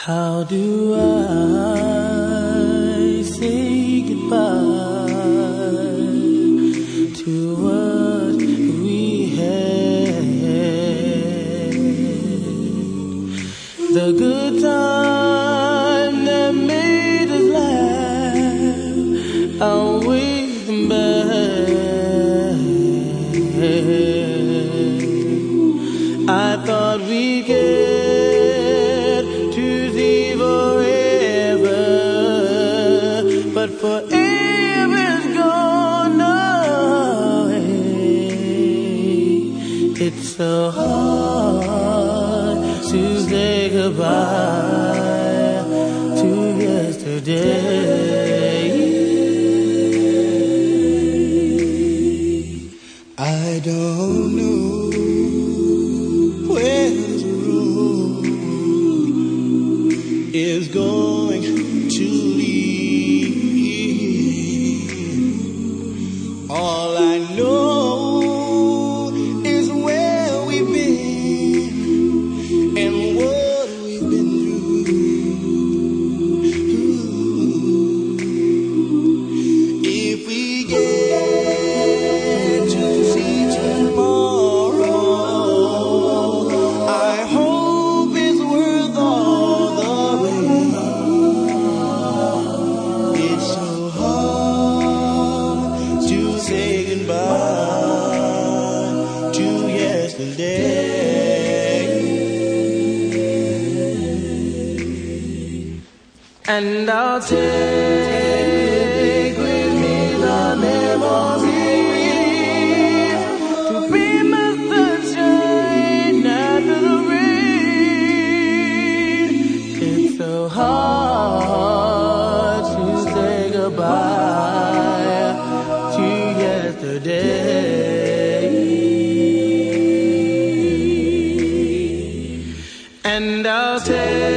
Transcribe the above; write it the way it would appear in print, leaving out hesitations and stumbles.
How do I say goodbye to what we had? The good time that made us laugh outweighed them bad. I thought we'd get to see forever, but forever's gone away. It's so hard to say goodbye to yesterday. I don't know where the road is going to lead. All I know is where we've been and what we've been through. If we get to see tomorrow, I hope it's worth all the rain. It's so hard to say goodbye to yesterday. And I'll take with me the memories to bring my sunshine after the rain. It's so hard to say goodbye to yesterday. And I'll take